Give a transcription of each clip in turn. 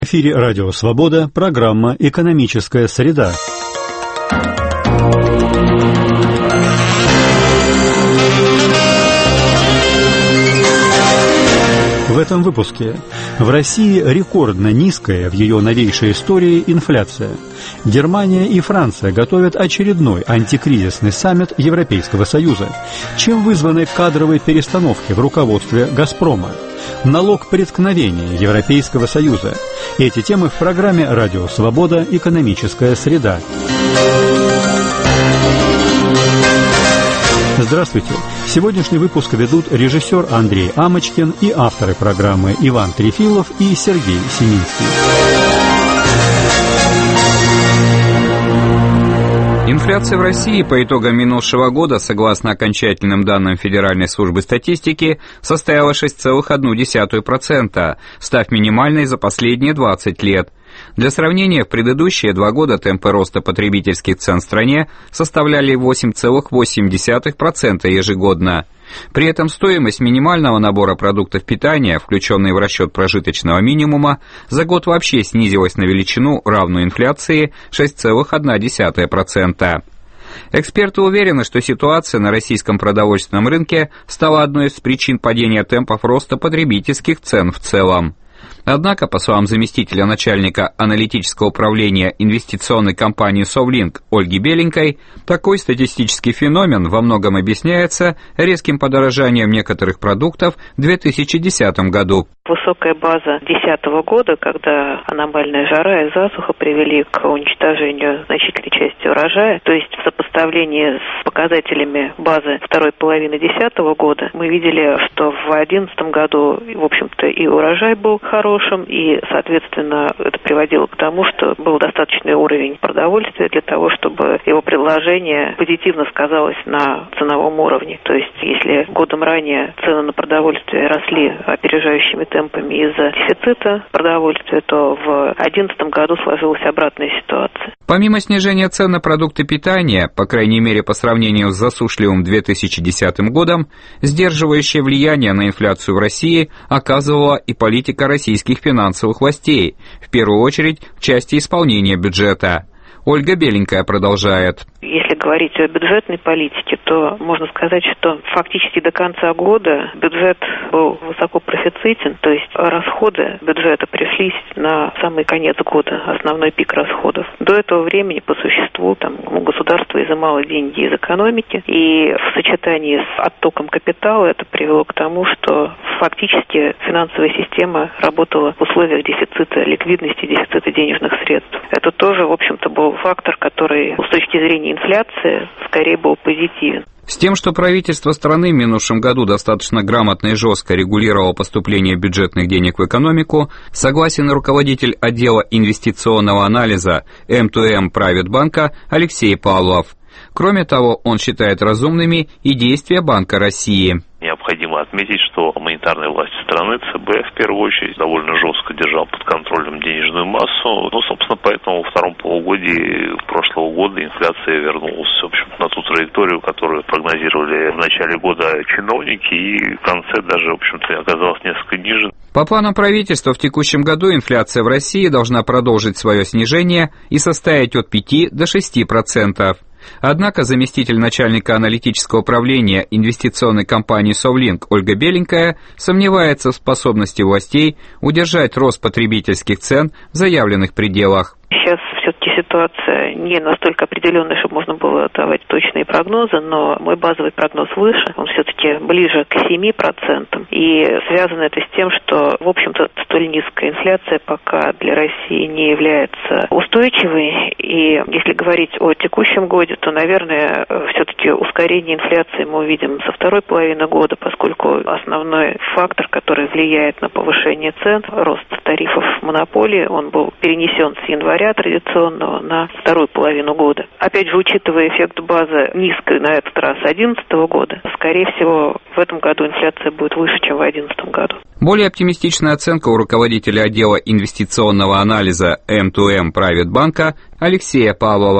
В эфире «Радио Свобода», программа «Экономическая среда». В этом выпуске. В России рекордно низкая в ее новейшей истории инфляция. Германия и Франция готовят очередной антикризисный саммит Европейского Союза. Чем вызваны кадровые перестановки в руководстве «Газпрома»? Налог преткновения Европейского Союза. Эти темы в программе «Радио Свобода. Экономическая среда». Здравствуйте! Сегодняшний выпуск ведут режиссер Андрей Амочкин и авторы программы Иван Трефилов и Сергей Семинский. Инфляция в России по итогам минувшего года, согласно окончательным данным Федеральной службы статистики, составила 6,1%, став минимальной за последние 20 лет. Для сравнения, в предыдущие 2 года темпы роста потребительских цен в стране составляли 8,8% ежегодно. При этом стоимость минимального набора продуктов питания, включенной в расчет прожиточного минимума, за год вообще снизилась на величину, равную инфляции, 6,1%. Эксперты уверены, что ситуация на российском продовольственном рынке стала одной из причин падения темпов роста потребительских цен в целом. Однако, по словам заместителя начальника аналитического управления инвестиционной компании «Совлинк» Ольги Беленькой, такой статистический феномен во многом объясняется резким подорожанием некоторых продуктов в 2010 году. Высокая база 2010 года, когда аномальная жара и засуха привели к уничтожению значительной части урожая, то есть в сопоставлении с показателями базы второй половины 2010 года, мы видели, что в 2011 году, в общем-то, и урожай был хорошим, и, соответственно, это приводило к тому, что был достаточный уровень продовольствия для того, чтобы его предложение позитивно сказалось на ценовом уровне. То есть, если годом ранее цены на продовольствие росли опережающими темпами из-за дефицита продовольствия, то в 2011 году сложилась обратная ситуация. Помимо снижения цен на продукты питания, по крайней мере по сравнению с засушливым 2010 годом, сдерживающее влияние на инфляцию в России оказывала и политика российских финансовых властей, в первую очередь в части исполнения бюджета. Ольга Беленькая продолжает. Если говорить о бюджетной политике, то можно сказать, что фактически до конца года бюджет был высоко профицитен, то есть расходы бюджета пришлись на самый конец года, основной пик расходов. До этого времени, по существу, государство изымало деньги из экономики, и в сочетании с оттоком капитала это привело к тому, что фактически финансовая система работала в условиях дефицита ликвидности, дефицита денежных средств. Это тоже, в общем-то, был фактор, который с точки зрения инфляции скорее был позитивен. С тем, что правительство страны в минувшем году достаточно грамотно и жестко регулировало поступление бюджетных денег в экономику, согласен и руководитель отдела инвестиционного анализа M2M Private Банка Алексей Павлов. Кроме того, он считает разумными и действия Банка России. Необходимо отметить, что монетарные власти страны, ЦБ, в первую очередь, довольно жестко держал под контролем денежную массу. Собственно, поэтому во втором полугодии прошлого года инфляция вернулась, в общем-то, на ту траекторию, которую прогнозировали в начале года чиновники, и в конце даже, в общем-то, оказалась несколько ниже. По планам правительства, в текущем году инфляция в России должна продолжить свое снижение и составить от 5 до 6%. Однако заместитель начальника аналитического управления инвестиционной компании «Совлинк» Ольга Беленькая сомневается в способности властей удержать рост потребительских цен в заявленных пределах. Сейчас все-таки ситуация не настолько определенная, чтобы можно было давать точные прогнозы, но мой базовый прогноз выше, он все-таки ближе к 7%. И связано это с тем, что, в общем-то, столь низкая инфляция пока для России не является устойчивой. И если говорить о текущем годе, то, наверное, все-таки ускорение инфляции мы увидим со второй половины года, поскольку основной фактор, который влияет на повышение цен, рост тарифов монополии, он был перенесен с января традиционного на вторую половину года. Опять же, учитывая эффект базы низкой на этот раз 2011 года, скорее всего, в этом году инфляция будет выше, чем в 2011 году. Более оптимистичная оценка у руководителя отдела инвестиционного анализа M2M Private Банка Алексея Павлова.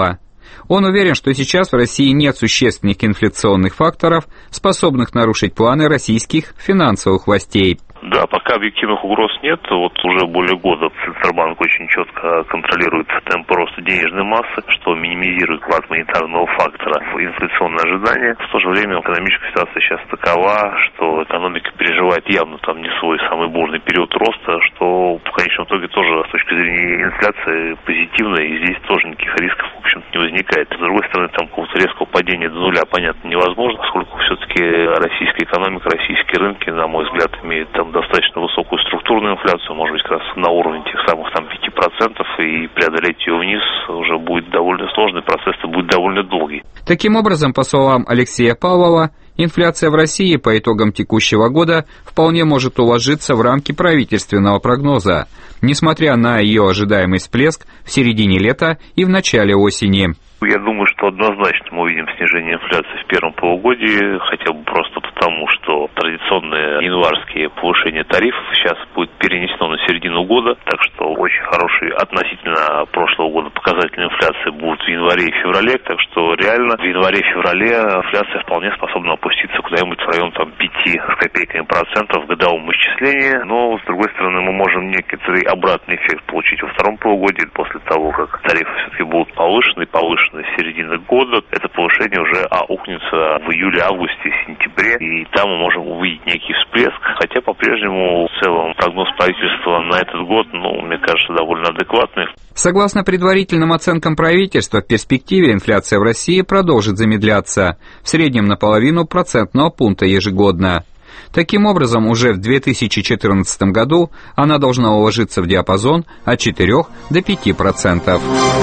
Он уверен, что сейчас в России нет существенных инфляционных факторов, способных нарушить планы российских финансовых властей. Да, пока объективных угроз нет. Вот уже более года Центробанк очень четко контролирует темп роста денежной массы, что минимизирует вклад монетарного фактора в инфляционные ожидания. В то же время экономическая ситуация сейчас такова, что экономика переживает явно там не свой самый бурный период роста, что в конечном итоге тоже с точки зрения инфляции позитивно, и здесь тоже никаких рисков, в общем-то, не возникает. С другой стороны, там какого-то резкого падения до нуля, понятно, невозможно, поскольку все-таки российская экономика, российские рынки, на мой взгляд, имеют там достаточно высокую структурную инфляцию, может быть, как раз на уровне тех самых там 5%, и преодолеть ее вниз уже будет довольно сложный процесс, и будет довольно долгий. Таким образом, по словам Алексея Павлова, инфляция в России по итогам текущего года вполне может уложиться в рамки правительственного прогноза, несмотря на ее ожидаемый всплеск в середине лета и в начале осени. Я думаю, что однозначно мы увидим снижение инфляции в первом полугодии, хотя бы просто потому, что традиционные январские повышения тарифов сейчас будет перенесено на середину года, так что очень хорошие относительно прошлого года показатели инфляции будут в январе и феврале, так что реально в январе-феврале инфляция вполне способна опуститься куда-нибудь в район там 5 с копейками процентов в годовом исчислении, но с другой стороны мы можем некоторый обратный эффект получить во втором полугодии после того, как тарифы все-таки будут повышены с середины года. Это повышение уже аукнется в июле, августе, сентябре, и там мы можем увидеть некий всплеск, хотя по-прежнему в целом прогноз правительства на этот год, мне кажется, довольно адекватный. Согласно предварительным оценкам правительства, в перспективе инфляция в России продолжит замедляться, в среднем на 0,5 процентного пункта ежегодно. Таким образом, уже в 2014 году она должна уложиться в диапазон от 4 до 5%.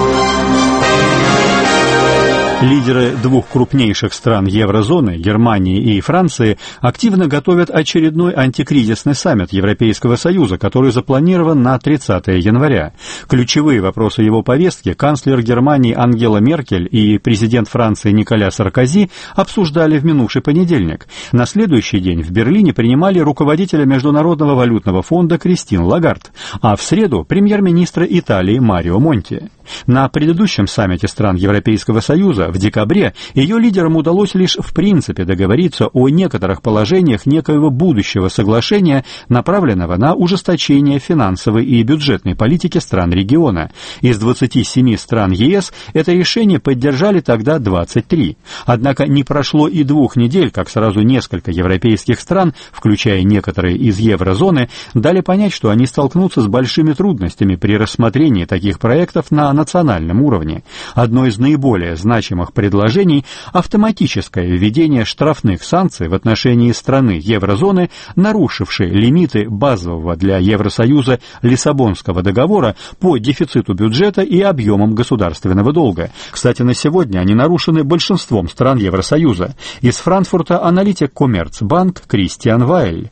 Лидеры двух крупнейших стран еврозоны, Германии и Франции, активно готовят очередной антикризисный саммит Европейского Союза, который запланирован на 30 января. Ключевые вопросы его повестки канцлер Германии Ангела Меркель и президент Франции Николя Саркози обсуждали в минувший понедельник. На следующий день в Берлине принимали руководителя Международного валютного фонда Кристин Лагард, а в среду премьер-министра Италии Марио Монти. На предыдущем саммите стран Европейского Союза в декабре ее лидерам удалось лишь в принципе договориться о некоторых положениях некоего будущего соглашения, направленного на ужесточение финансовой и бюджетной политики стран региона. Из 27 стран ЕС это решение поддержали тогда 23. Однако не прошло и 2 недель, как сразу несколько европейских стран, включая некоторые из еврозоны, дали понять, что они столкнутся с большими трудностями при рассмотрении таких проектов на национальном уровне. Одно из наиболее значимых предложений – автоматическое введение штрафных санкций в отношении страны еврозоны, нарушившей лимиты базового для Евросоюза Лиссабонского договора по дефициту бюджета и объемам государственного долга. Кстати, на сегодня они нарушены большинством стран Евросоюза. Из Франкфурта аналитик Коммерцбанк Кристиан Вайль.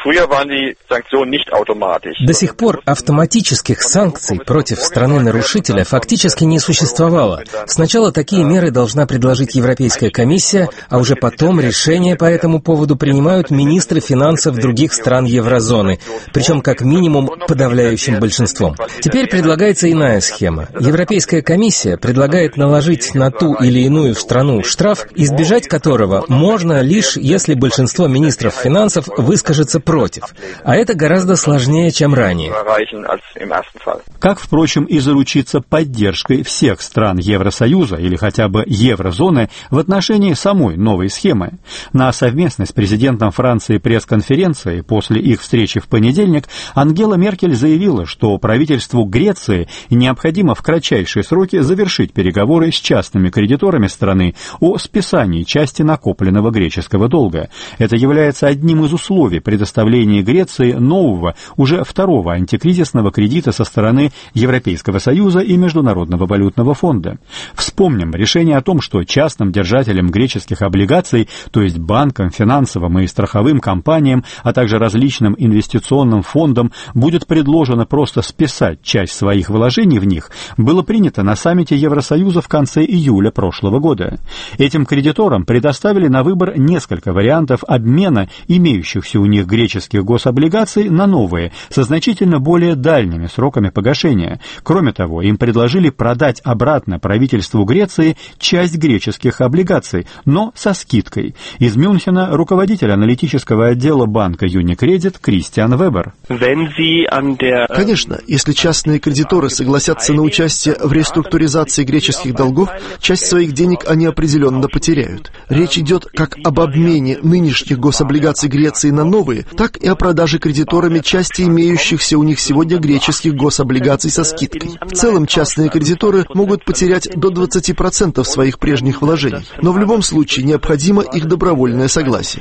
До сих пор автоматических санкций против страны-нарушителя фактически не существовало. Сначала такие меры должна предложить Европейская комиссия, а уже потом решения по этому поводу принимают министры финансов других стран еврозоны, причем как минимум подавляющим большинством. Теперь предлагается иная схема. Европейская комиссия предлагает наложить на ту или иную страну штраф, избежать которого можно лишь если большинство министров финансов выскажет против. А это гораздо сложнее, чем ранее. Как, впрочем, и заручиться поддержкой всех стран Евросоюза или хотя бы еврозоны в отношении самой новой схемы. На совместной с президентом Франции пресс-конференции после их встречи в понедельник Ангела Меркель заявила, что правительству Греции необходимо в кратчайшие сроки завершить переговоры с частными кредиторами страны о списании части накопленного греческого долга. Это является одним из условий предоставления Греции нового, уже второго антикризисного кредита со стороны Европейского Союза и Международного валютного фонда. Вспомним решение о том, что частным держателям греческих облигаций, то есть банкам, финансовым и страховым компаниям, а также различным инвестиционным фондам, будет предложено просто списать часть своих вложений в них, было принято на саммите Евросоюза в конце июля прошлого года. Этим кредиторам предоставили на выбор несколько вариантов обмена имеющихся у них старых греческих гособлигаций на новые, со значительно более дальними сроками погашения. Кроме того, им предложили продать обратно правительству Греции часть греческих облигаций, но со скидкой. Из Мюнхена руководитель аналитического отдела банка Unicredit Кристиан Вебер. Конечно, если частные кредиторы согласятся на участие в реструктуризации греческих долгов, часть своих денег они определенно потеряют. Речь идет как об обмене нынешних гособлигаций Греции на новые, так и о продаже кредиторами части имеющихся у них сегодня греческих гособлигаций со скидкой. В целом, частные кредиторы могут потерять до 20% своих прежних вложений, но в любом случае необходимо их добровольное согласие.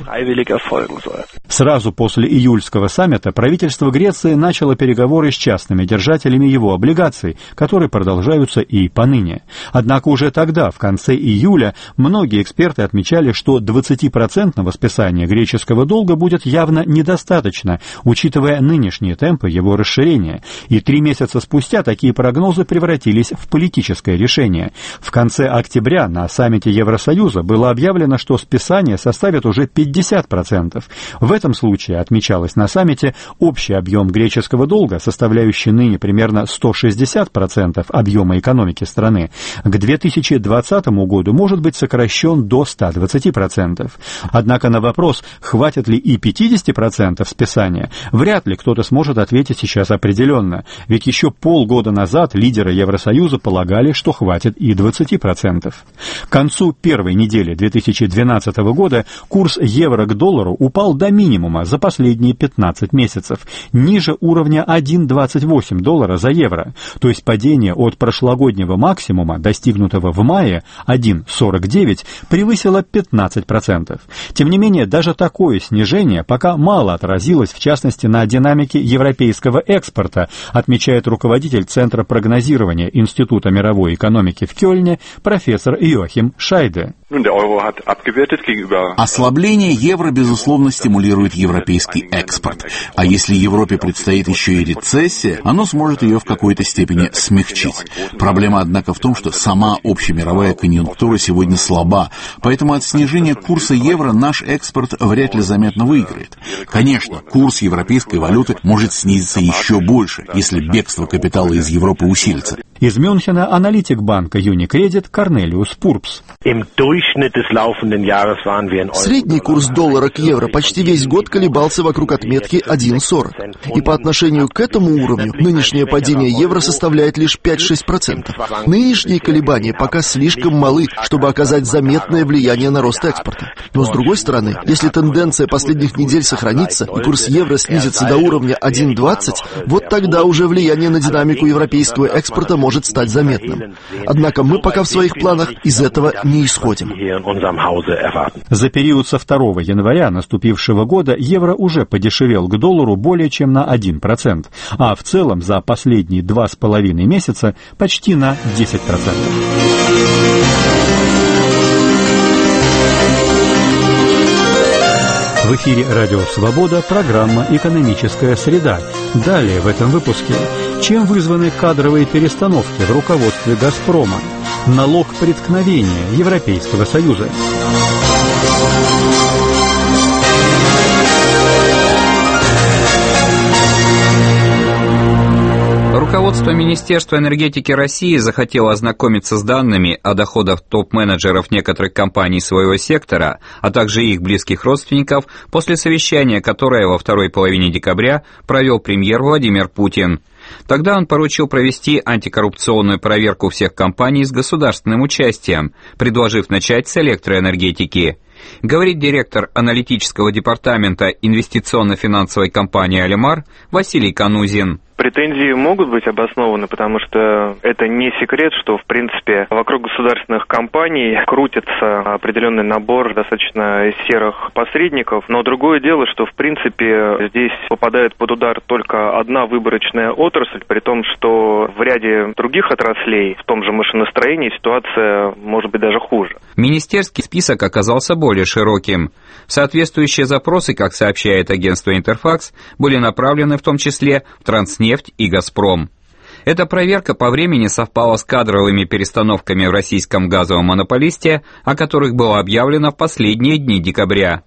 Сразу после июльского саммита правительство Греции начало переговоры с частными держателями его облигаций, которые продолжаются и поныне. Однако уже тогда, в конце июля, многие эксперты отмечали, что 20% списания греческого долга будет явно недостаточно, учитывая нынешние темпы его расширения. И 3 месяца спустя такие прогнозы превратились в политическое решение. В конце октября на саммите Евросоюза было объявлено, что списание составит уже 50%. В этом случае, отмечалось на саммите, общий объем греческого долга, составляющий ныне примерно 160% объема экономики страны, к 2020 году может быть сокращен до 120%. Однако на вопрос, хватит ли и 50% списания, вряд ли кто-то сможет ответить сейчас определенно, ведь еще полгода назад лидеры Евросоюза полагали, что хватит и 20%. К концу первой недели 2012 года курс евро к доллару упал до минимума за последние 15 месяцев, ниже уровня 1,28 доллара за евро, то есть падение от прошлогоднего максимума, достигнутого в мае, 1,49, превысило 15%. Тем не менее, даже такое снижение пока мало отразилось, в частности, на динамике европейского экспорта, отмечает руководитель Центра прогнозирования Института мировой экономики в Кёльне профессор Йохим Шайде. Ослабление евро, безусловно, стимулирует европейский экспорт. А если Европе предстоит еще и рецессия, оно сможет ее в какой-то степени смягчить. Проблема, однако, в том, что сама общемировая конъюнктура сегодня слаба, поэтому от снижения курса евро наш экспорт вряд ли заметно выиграет. Конечно, курс европейской валюты может снизиться еще больше, если бегство капитала из Европы усилится. Из Мюнхена аналитик банка Unicredit Корнелиус Пурпс. Средний курс доллара к евро почти весь год колебался вокруг отметки 1,40. И по отношению к этому уровню нынешнее падение евро составляет лишь 5-6%. Нынешние колебания пока слишком малы, чтобы оказать заметное влияние на рост экспорта. Но с другой стороны, если тенденция последних недель сохранится и курс евро снизится до уровня 1,20, вот тогда уже влияние на динамику европейского экспорта может стать заметным. Однако мы пока в своих планах из этого не исходим. За период со 2 января наступившего года евро уже подешевел к доллару более чем на 1%, а в целом за последние 2,5 месяца почти на 10%. В эфире «Радио Свобода» программа «Экономическая среда». Далее в этом выпуске. Чем вызваны кадровые перестановки в руководстве «Газпрома»? Налог преткновения Европейского Союза. Руководство Министерства энергетики России захотело ознакомиться с данными о доходах топ-менеджеров некоторых компаний своего сектора, а также их близких родственников, после совещания, которое во второй половине декабря провел премьер Владимир Путин. Тогда он поручил провести антикоррупционную проверку всех компаний с государственным участием, предложив начать с электроэнергетики. Говорит директор аналитического департамента инвестиционно-финансовой компании «Алимар» Василий Канузин. Претензии могут быть обоснованы, потому что это не секрет, что, в принципе, вокруг государственных компаний крутится определенный набор достаточно серых посредников. Но другое дело, что, в принципе, здесь попадает под удар только одна выборочная отрасль, при том, что в ряде других отраслей, в том же машиностроении, ситуация может быть даже хуже. Министерский список оказался более широким. Соответствующие запросы, как сообщает агентство «Интерфакс», были направлены в том числе в «Транснефть» и «Газпром». Эта проверка по времени совпала с кадровыми перестановками в российском газовом монополисте, о которых было объявлено в последние дни декабря.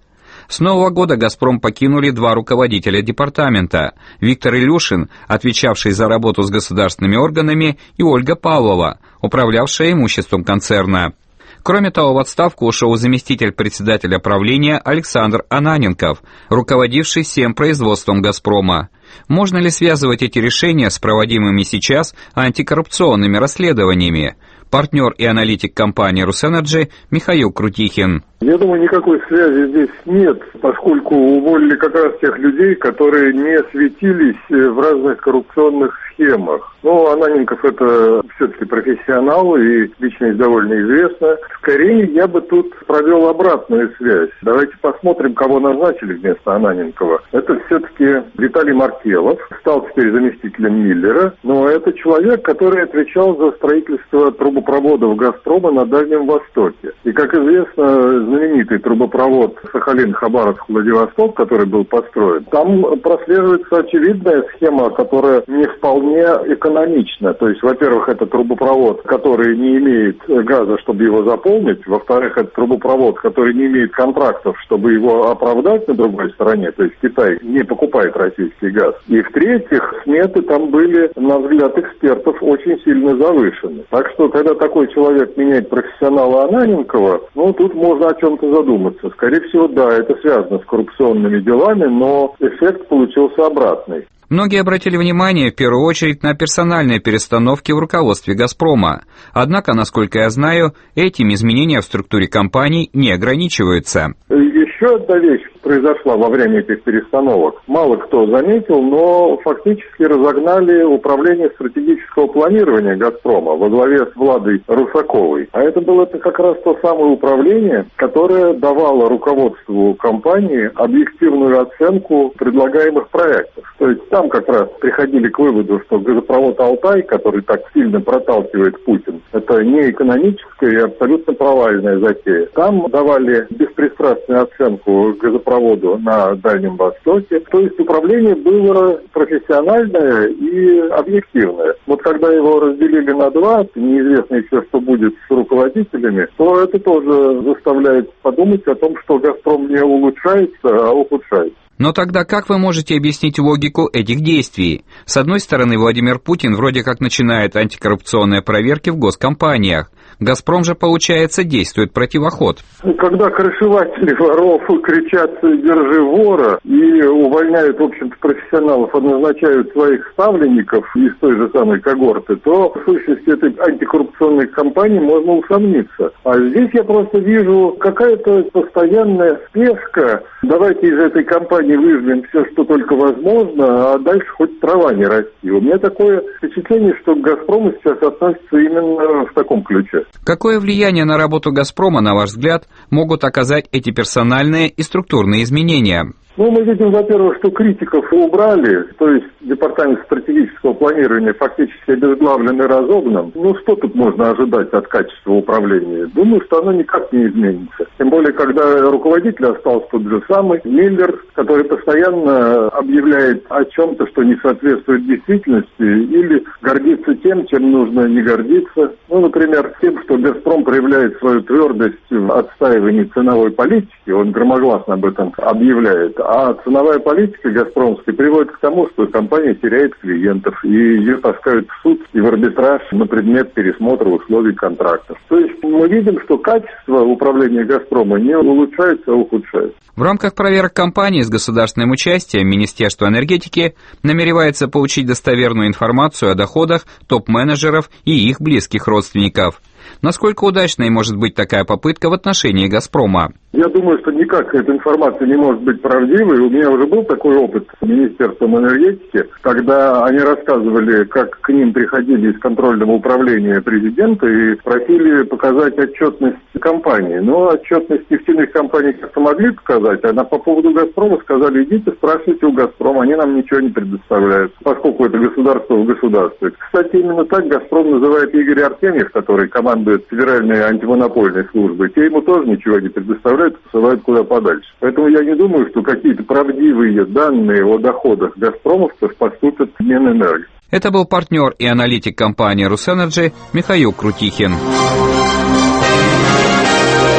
С нового года «Газпром» покинули два руководителя департамента: Виктор Илюшин, отвечавший за работу с государственными органами, и Ольга Павлова, управлявшая имуществом концерна. Кроме того, в отставку ушел заместитель председателя правления Александр Ананенков, руководивший всем производством «Газпрома». Можно ли связывать эти решения с проводимыми сейчас антикоррупционными расследованиями? Партнер и аналитик компании «Русэнерджи» Михаил Крутихин. Я думаю, никакой связи здесь нет, поскольку уволили как раз тех людей, которые не светились в разных коррупционных схемах. Но Ананенков — это все-таки профессионал и личность довольно известна. Скорее, я бы тут провел обратную связь. Давайте посмотрим, кого назначили вместо Ананенкова. Это все-таки Виталий Маркелов, стал теперь заместителем Миллера, но это человек, который отвечал за строительство трубопроводов «Газпрома» на Дальнем Востоке. И, как известно, знаменитый трубопровод Сахалин-Хабаровск-Владивосток, который был построен, там прослеживается очевидная схема, которая не вполне экономична. То есть, во-первых, это трубопровод, который не имеет газа, чтобы его заполнить. Во-вторых, это трубопровод, который не имеет контрактов, чтобы его оправдать на другой стороне. То есть Китай не покупает российский газ. И в-третьих, сметы там были, на взгляд экспертов, очень сильно завышены. Так что, когда такой человек меняет профессионала Ананенкова, тут можно о чем-то задуматься. Скорее всего, да, это связано с коррупционными делами, но эффект получился обратный. Многие обратили внимание в первую очередь на персональные перестановки в руководстве «Газпрома». Однако, насколько я знаю, этим изменения в структуре компаний не ограничиваются. Еще одна вещь произошла во время этих перестановок. Мало кто заметил, но фактически разогнали управление стратегического планирования «Газпрома» во главе с Владой Русаковой. А это было как раз то самое управление, которое давало руководству компании объективную оценку предлагаемых проектов. То есть там как раз приходили к выводу, что газопровод «Алтай», который так сильно проталкивает Путин, это не экономическая и абсолютно провальная затея. Там давали беспристрастную оценку газопроводу на Дальнем Востоке. То есть управление было профессиональное и объективное. Вот когда его разделили на два, неизвестно еще, что будет с руководителями, то это тоже заставляет подумать о том, что «Газпром» не улучшается, а ухудшается. Но тогда как вы можете объяснить логику этих действий? С одной стороны, Владимир Путин вроде как начинает антикоррупционные проверки в госкомпаниях. «Газпром» же, получается, действует противоход. Когда крышеватели воров кричат «держи вора» и увольняют, в общем-то, профессионалов, назначают своих ставленников из той же самой когорты, то в сущности этой антикоррупционной кампании можно усомниться. А здесь я просто вижу какая-то постоянная спешка. Давайте из этой кампании выжмем все, что только возможно, а дальше хоть трава не расти. У меня такое впечатление, что к «Газпрому» сейчас относятся именно в таком ключе. Какое влияние на работу «Газпрома», на ваш взгляд, могут оказать эти персональные и структурные изменения? Мы видим, во-первых, что критиков убрали, то есть департамент стратегического планирования фактически обезглавлен и разогнан. Что тут можно ожидать от качества управления? Думаю, что оно никак не изменится. Тем более, когда руководитель остался тот же самый, Миллер, который постоянно объявляет о чем-то, что не соответствует действительности, или гордится тем, чем нужно не гордиться. Например, тем, что «Газпром» проявляет свою твердость в отстаивании ценовой политики, он громогласно об этом объявляет. А ценовая политика «Газпромская» приводит к тому, что компания теряет клиентов, и ее таскают в суд и в арбитраж на предмет пересмотра условий контрактов. То есть мы видим, что качество управления «Газпрома» не улучшается, а ухудшается. В рамках проверок компании с государственным участием Министерство энергетики намеревается получить достоверную информацию о доходах топ-менеджеров и их близких родственников. Насколько удачной может быть такая попытка в отношении «Газпрома»? Я думаю, что никак эта информация не может быть правдивой. У меня уже был такой опыт с Министерством энергетики, когда они рассказывали, как к ним приходили из контрольного управления президента и просили показать отчетность компании. Но отчетность нефтяных компаний как-то могли показать, а по поводу «Газпрома» сказали: идите, спрашивайте у «Газпрома», они нам ничего не предоставляют, поскольку это государство в государстве. Кстати, именно так «Газпром» называет Игорь Артемьев, который командует Федеральной антимонопольной службой. Те ему тоже ничего не предоставляют, посылают куда подальше. Поэтому я не думаю, что какие-то правдивые данные о доходах «Газпромовцев» поступят в Минэнерго. Это был партнер и аналитик компании «Русэнерджи» Михаил Крутихин.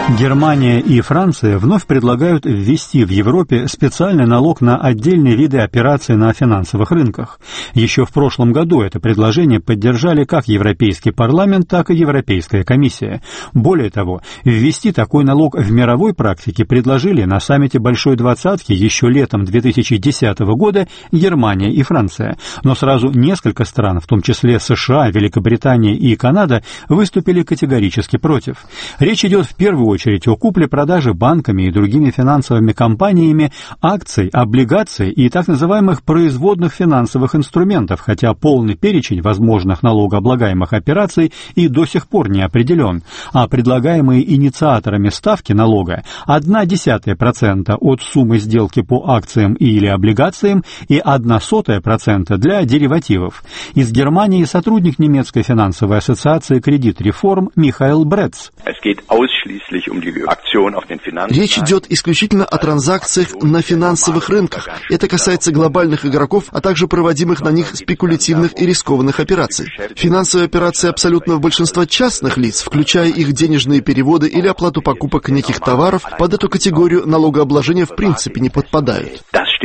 Германия и Франция вновь предлагают ввести в Европе специальный налог на отдельные виды операций на финансовых рынках. Еще в прошлом году это предложение поддержали как Европейский парламент, так и Европейская комиссия. Более того, ввести такой налог в мировой практике предложили на саммите Большой Двадцатки еще летом 2010 года Германия и Франция. Но сразу несколько стран, в том числе США, Великобритания и Канада, выступили категорически против. Речь идет в первую очередь о купле-продаже банками и другими финансовыми компаниями акций, облигаций и так называемых производных финансовых инструментов, хотя полный перечень возможных налогооблагаемых операций и до сих пор не определен, а предлагаемые инициаторами ставки налога 0,1% от суммы сделки по акциям или облигациям и 0,01% для деривативов. Из Германии сотрудник немецкой финансовой ассоциации «Кредит Реформ» Михаил Брец. Речь идет исключительно о транзакциях на финансовых рынках. Это касается глобальных игроков, а также проводимых на них спекулятивных и рискованных операций. Финансовые операции абсолютного большинства частных лиц, включая их денежные переводы или оплату покупок неких товаров, под эту категорию налогообложения в принципе не подпадают.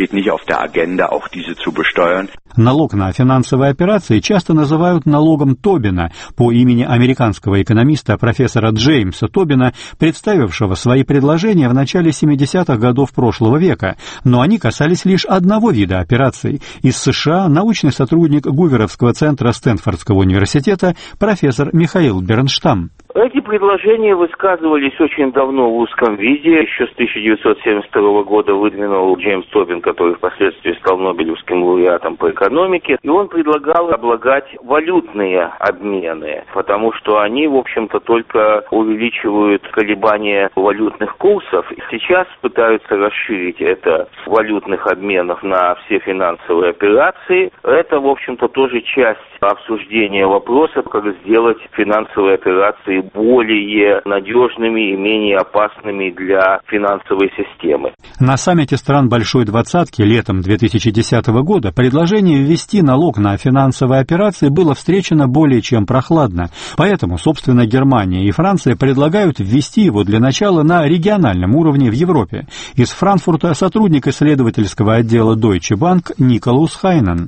Налог на финансовые операции часто называют налогом Тобина по имени американского экономиста профессора Джеймса Тобина, представившего свои предложения в начале 70-х годов прошлого века, но они касались лишь одного вида операций. Из США научный сотрудник Гуверовского центра Стэнфордского университета профессор Михаил Бернштам. Эти предложения высказывались очень давно в узком виде. Еще с 1972 года выдвинул Джеймс Тобин, который впоследствии стал Нобелевским лауреатом по экономике. И он предлагал облагать валютные обмены, потому что они, в общем-то, только увеличивают колебания валютных курсов. И сейчас пытаются расширить это с валютных обменов на все финансовые операции. Это, в общем-то, тоже часть обсуждения вопроса, как сделать финансовые операции более надежными и менее опасными для финансовой системы. На саммите стран Большой Двадцатки летом 2010 года предложение ввести налог на финансовые операции было встречено более чем прохладно. Поэтому, собственно, Германия и Франция предлагают ввести его для начала на региональном уровне в Европе. Из Франкфурта сотрудник исследовательского отдела Deutsche Bank Николаус Хайнен.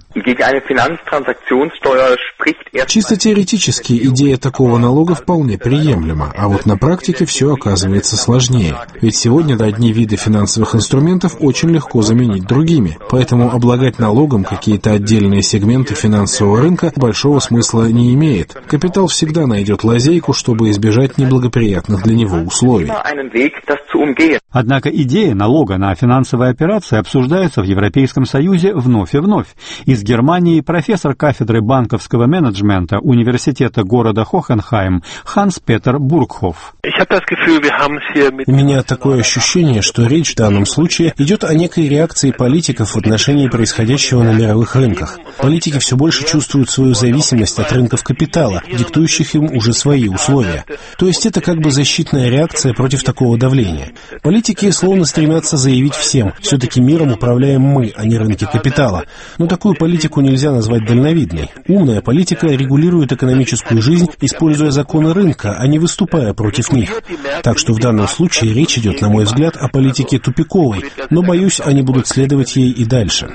Чисто теоретически идея такого налога вполне приемлема, а вот на практике все оказывается сложнее. Ведь сегодня одни виды финансовых инструментов очень легко заменить другими, поэтому облагать налогом какие-то отдельные сегменты финансового рынка большого смысла не имеет. Капитал всегда найдет лазейку, чтобы избежать неблагоприятных для него условий. Однако идея налога на финансовые операции обсуждается в Европейском Союзе вновь и вновь. Из Германии профессор кафедры банковского менеджмента университета города Хохенхайм Ханс-Петер Бургхоф. У меня такое ощущение, что речь в данном случае идет о некой реакции политиков в отношении происходящего на мировых рынках. Политики все больше чувствуют свою зависимость от рынков капитала, диктующих им уже свои условия. То есть это как бы защитная реакция против такого давления. Политики словно стремятся заявить всем, все-таки миром управляем мы, а не рынки капитала. Но такую политику нельзя назвать дальновидной. Умная политика регулирует экономическую жизнь, используя законы рынка, а не выступая против них. Так что в данном случае речь идет, на мой взгляд, о политике тупиковой, но, боюсь, они будут следовать ей и дальше.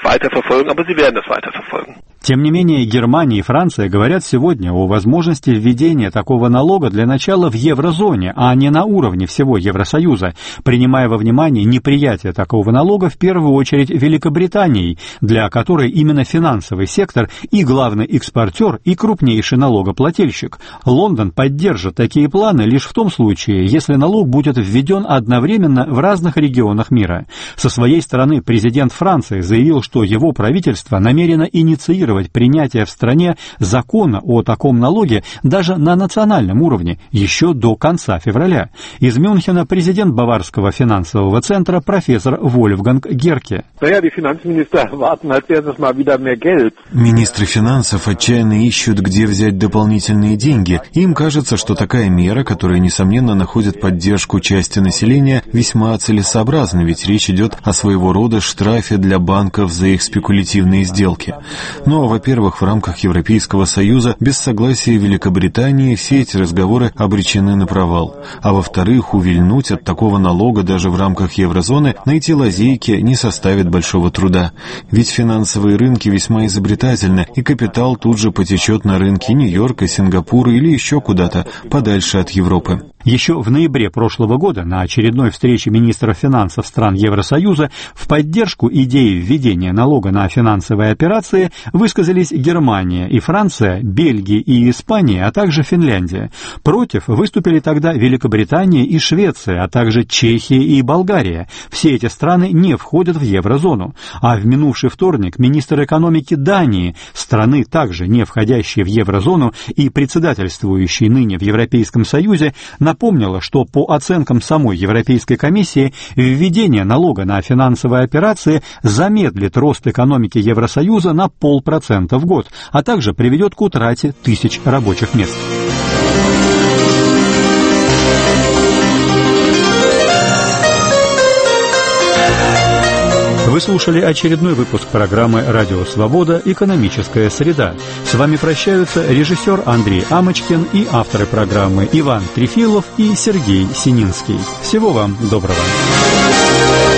Тем не менее, Германия и Франция говорят сегодня о возможности введения такого налога для начала в еврозоне, а не на уровне всего Евросоюза, принимая во внимание неприятие такого налога в первую очередь Великобританией, для которой именно финансовый сектор и главный экспортер, и крупнейший налогоплательщик. Лондон поддержит такие планы лишь в том случае, если налог будет введен одновременно в разных регионах мира. Со своей стороны президент Франции заявил, что его правительство намерено инициировать принятие в стране закона о таком налоге даже на национальном уровне еще до конца февраля. Из Мюнхена президент Баварского финансового центра профессор Вольфганг Герке. Министры финансов отчаянно ищут, где взять дополнительные деньги. Им кажется, что такая мера, которая, несомненно, находит поддержку части населения, весьма целесообразна, ведь речь идет о своего рода штрафе для банков за их спекулятивные сделки. Но Но, во-первых, в рамках Европейского Союза без согласия Великобритании все эти разговоры обречены на провал. А во-вторых, увильнуть от такого налога даже в рамках еврозоны, найти лазейки не составит большого труда. Ведь финансовые рынки весьма изобретательны, и капитал тут же потечет на рынки Нью-Йорка, Сингапура или еще куда-то, подальше от Европы. Еще в ноябре прошлого года на очередной встрече министров финансов стран Евросоюза в поддержку идеи введения налога на финансовые операции высказались Германия и Франция, Бельгия и Испания, а также Финляндия. Против выступили тогда Великобритания и Швеция, а также Чехия и Болгария. Все эти страны не входят в еврозону. А в минувший вторник министр экономики Дании, страны также не входящей в еврозону и председательствующей ныне в Европейском Союзе, напомнила, что по оценкам самой Европейской комиссии введение налога на финансовые операции замедлит рост экономики Евросоюза на 0,5% в год, а также приведет к утрате тысяч рабочих мест. Вы слушали очередной выпуск программы «Радио Свобода. Экономическая среда». С вами прощаются режиссер Андрей Амочкин и авторы программы Иван Трефилов и Сергей Сининский. Всего вам доброго.